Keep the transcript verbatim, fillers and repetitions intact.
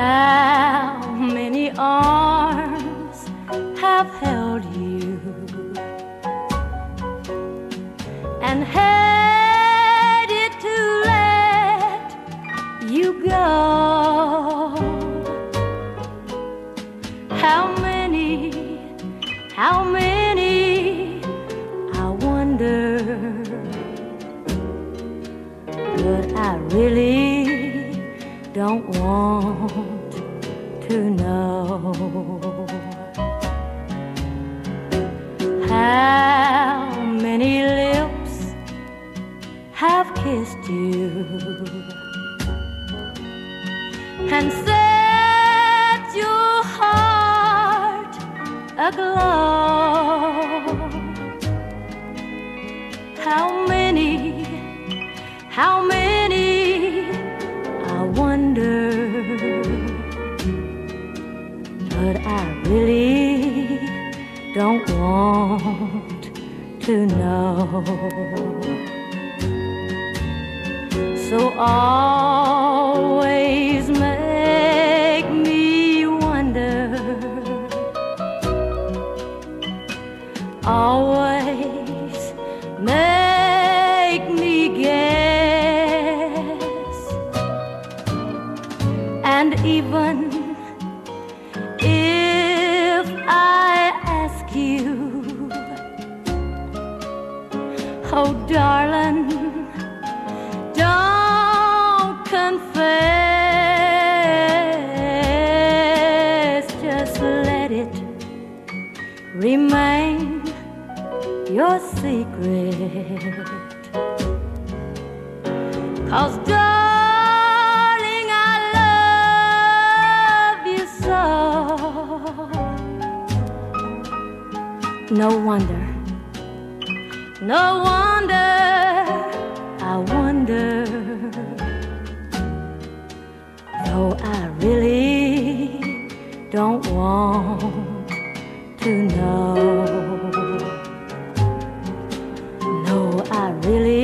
How many arms have held you and hated to let you go? How many, how many, I wonder, but I really don't want to know. How many lips have kissed you and set your heart aglow? How many, how many, I wonder, but I really don't want to know. So always make me wonder, always make me guess, and even if I ask you, oh darling, don't confess, just let it remain your secret. 'Cause darling, I love you so. No wonder, no wonder, I wonder, though I really don't want to know. No, I really